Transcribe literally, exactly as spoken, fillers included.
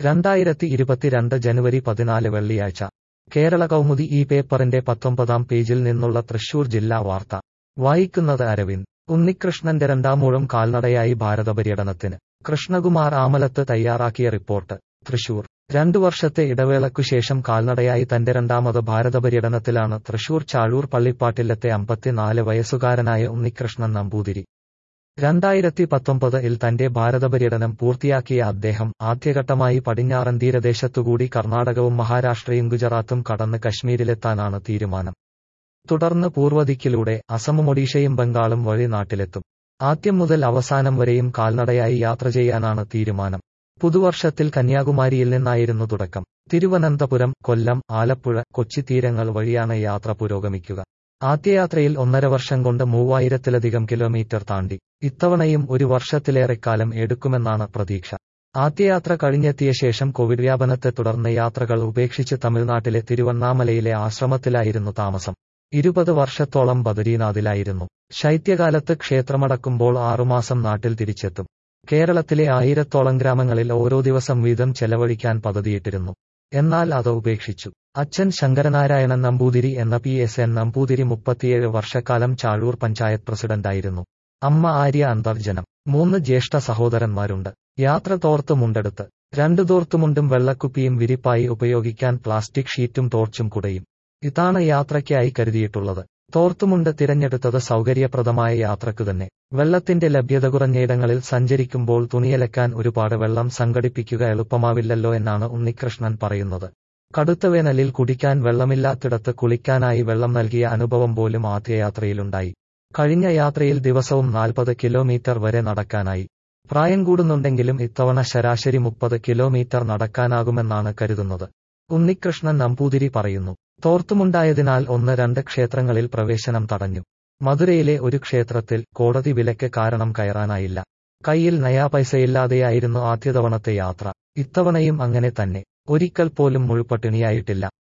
രണ്ടായിരത്തി ഇരുപത്തിരണ്ട് ജനുവരി പതിനാല് വെള്ളിയാഴ്ച കേരള കൗമുദി ഈ പേപ്പറിന്റെ പത്തൊമ്പതാം പേജിൽ നിന്നുള്ള തൃശൂർ ജില്ലാ വാർത്ത വായിക്കുന്നത് അരവിന്ദ്. ഉണ്ണികൃഷ്ണന്റെ രണ്ടാമൂഴം കാൽനടയായി ഭാരതപര്യടനത്തിന്. കൃഷ്ണകുമാർ ആമലത്ത് തയ്യാറാക്കിയ റിപ്പോർട്ട്. തൃശൂർ. രണ്ടു വർഷത്തെ ഇടവേളയ്ക്കുശേഷം കാൽനടയായി തന്റെ രണ്ടാമത് ഭാരതപര്യടനത്തിലാണ് തൃശൂർ ചാഴൂർ പള്ളിപ്പാട്ടില്ലത്തെ അമ്പത്തിനാല് വയസ്സുകാരനായ ഉണ്ണികൃഷ്ണൻ നമ്പൂതിരി. രണ്ടായിരത്തി പത്തൊമ്പത് ഇൽ തന്റെ ഭാരതപര്യടനം പൂർത്തിയാക്കിയ അദ്ദേഹം ആദ്യഘട്ടമായി പടിഞ്ഞാറൻ തീരദേശത്തുകൂടി കർണാടകവും മഹാരാഷ്ട്രയും ഗുജറാത്തും കടന്ന് കശ്മീരിലെത്താനാണ് തീരുമാനം. തുടർന്ന് പൂർവ്വദിക്കിലൂടെ അസമും ഒഡീഷയും ബംഗാളും വഴി നാട്ടിലെത്തും. ആദ്യം മുതൽ അവസാനം വരെയും കാൽനടയായി യാത്ര ചെയ്യാനാണ് തീരുമാനം. പുതുവർഷത്തിൽ കന്യാകുമാരിയിൽ നിന്നായിരുന്നു തുടക്കം. തിരുവനന്തപുരം, കൊല്ലം, ആലപ്പുഴ, കൊച്ചി തീരങ്ങൾ വഴിയാണ് യാത്ര പുരോഗമിക്കുക. ആദ്യയാത്രയിൽ ഒന്നര വർഷം കൊണ്ട് മൂവായിരത്തിലധികം കിലോമീറ്റർ താണ്ടി. ഇത്തവണയും ഒരു വർഷത്തിലേറെക്കാലം എടുക്കുമെന്നാണ് പ്രതീക്ഷ. ആദ്യയാത്ര കഴിഞ്ഞെത്തിയ ശേഷം കോവിഡ് വ്യാപനത്തെ തുടർന്ന് യാത്രകൾ ഉപേക്ഷിച്ച് തമിഴ്നാട്ടിലെ തിരുവണ്ണാമലയിലെ ആശ്രമത്തിലായിരുന്നു താമസം. ഇരുപത് വർഷത്തോളം ബദരീനാഥിലായിരുന്നു. ശൈത്യകാലത്ത് ക്ഷേത്രമടക്കുമ്പോൾ ആറുമാസം നാട്ടിൽ തിരിച്ചെത്തും. കേരളത്തിലെ ആയിരത്തോളം ഗ്രാമങ്ങളിൽ ഓരോ ദിവസം വീതം ചെലവഴിക്കാൻ പദ്ധതിയിട്ടിരുന്നു. എന്നാൽ അത് ഉപേക്ഷിച്ചു. അച്ഛൻ ശങ്കരനാരായണൻ നമ്പൂതിരി എന്ന പി എസ് എൻ നമ്പൂതിരി മുപ്പത്തിയേഴ് വർഷക്കാലം ചാഴൂർ പഞ്ചായത്ത് പ്രസിഡന്റായിരുന്നു. അമ്മ ആര്യ അന്തർജനം. മൂന്ന് ജ്യേഷ്ഠ സഹോദരന്മാരുണ്ട്. യാത്ര തോർത്ത് മുണ്ടെടുത്ത്. രണ്ടു തോർത്തുമുണ്ടും വെള്ളക്കുപ്പിയും വിരിപ്പായി ഉപയോഗിക്കാൻ പ്ലാസ്റ്റിക് ഷീറ്റും ടോർച്ചും കുടയും. ഇതാണ് യാത്രയ്ക്കായി കരുതിയിട്ടുള്ളത്. തോർത്തുമുണ്ട് തിരഞ്ഞെടുത്തത് സൗകര്യപ്രദമായ യാത്രയ്ക്കു തന്നെ. വെള്ളത്തിന്റെ ലഭ്യത കുറഞ്ഞയിടങ്ങളിൽ സഞ്ചരിക്കുമ്പോൾ തുണിയലക്കാൻ ഒരുപാട് വെള്ളം സംഘടിപ്പിക്കുക എളുപ്പമാവില്ലല്ലോ എന്നാണ് ഉണ്ണികൃഷ്ണൻ പറയുന്നത്. കടുത്ത വേനലിൽ കുടിക്കാൻ വെള്ളമില്ലാത്തിടത്ത് കുളിക്കാനായി വെള്ളം നൽകിയ അനുഭവം പോലും ആദ്യയാത്രയിലുണ്ടായി. കഴിഞ്ഞ യാത്രയിൽ ദിവസവും നാൽപ്പത് കിലോമീറ്റർ വരെ നടക്കാനായി. പ്രായം കൂടുന്നുണ്ടെങ്കിലും ഇത്തവണ ശരാശരി മുപ്പത് കിലോമീറ്റർ നടക്കാനാകുമെന്നാണ് കരുതുന്നത്. ഉണ്ണികൃഷ്ണൻ നമ്പൂതിരി പറയുന്നു. തോർത്തുമുണ്ടായതിനാൽ ഒന്ന് രണ്ട് ക്ഷേത്രങ്ങളിൽ പ്രവേശനം തടഞ്ഞു. മധുരയിലെ ഒരു ക്ഷേത്രത്തിൽ കോടതി വിലക്ക് കാരണം കയറാനായില്ല. കയ്യിൽ നയാ പൈസയില്ലാതെയായിരുന്നു ആദ്യതവണത്തെ യാത്ര. ഇത്തവണയും അങ്ങനെ തന്നെ. ഒരിക്കൽ പോലും മുഴുപട്ടിണിയായിട്ടില്ല.